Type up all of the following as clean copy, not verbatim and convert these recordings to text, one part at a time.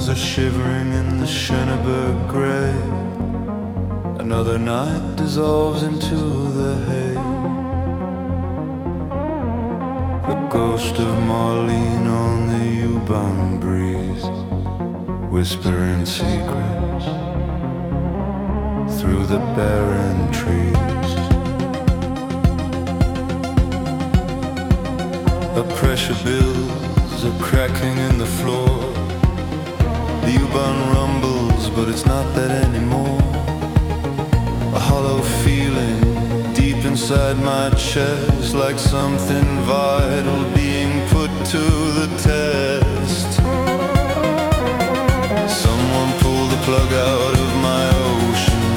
are shivering in the Schöneberg grey. Another night dissolves into the hay. The ghost of Marlene on the U-Bahn breeze, whispering secrets through the barren trees. The pressure builds, a cracking in the floor. The U-Bahn rumbles, but it's not that anymore. A hollow feeling deep inside my chest, like something vital being put to the test. Someone pulled the plug out of my ocean,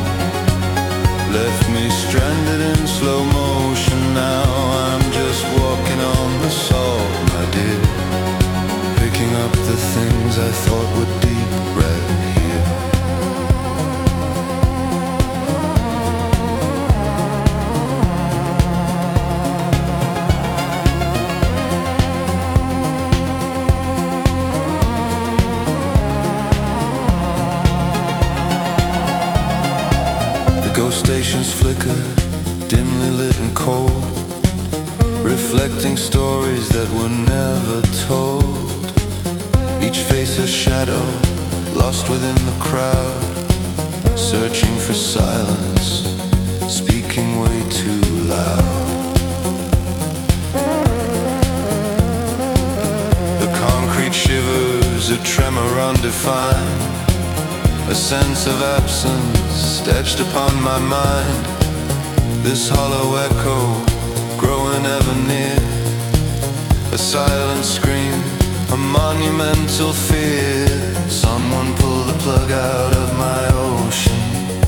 left me stranded in slow motion. Now I'm just walking on the salt, my dear, picking up the things I thought were deep right here. The ghost stations flicker, dimly lit and cold, reflecting stories that were never told. Each face a shadow, lost within the crowd, searching for silence, speaking way too loud. The concrete shivers, a tremor undefined, a sense of absence etched upon my mind. This hollow echo growing ever near, a silent scream, a monumental fear. Someone pulled the plug out of my ocean,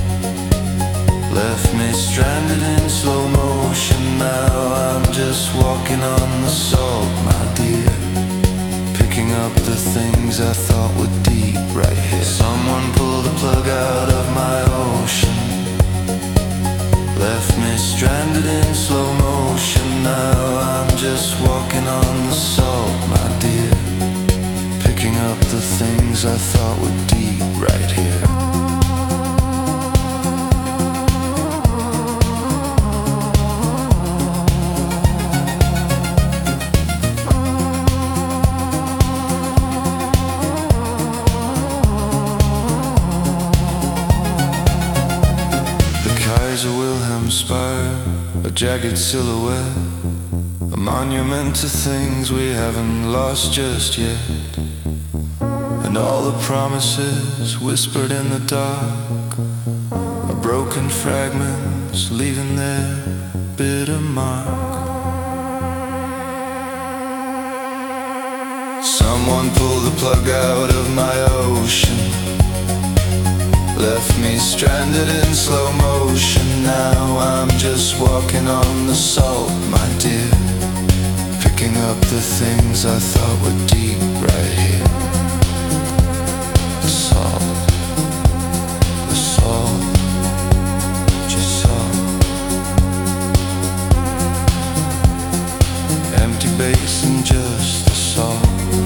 left me stranded in slow motion. Now I'm just walking on the salt, my dear, picking up the things I thought were deep right here. Someone pulled the plug out of my ocean, left me stranded in slow motion. Now I'm just walking on the salt, my dear, picking up the things I thought were deep right here. Kaiser Wilhelm spire, a jagged silhouette, a monument to things we haven't lost just yet. And all the promises whispered in the dark are broken fragments, leaving their bitter mark. Someone pulled the plug out of my ocean, left me stranded in slow motion. Now I'm just walking on the salt, my dear, picking up the things I thought were deep right here. The salt, the salt, just salt. Empty basin, just the salt.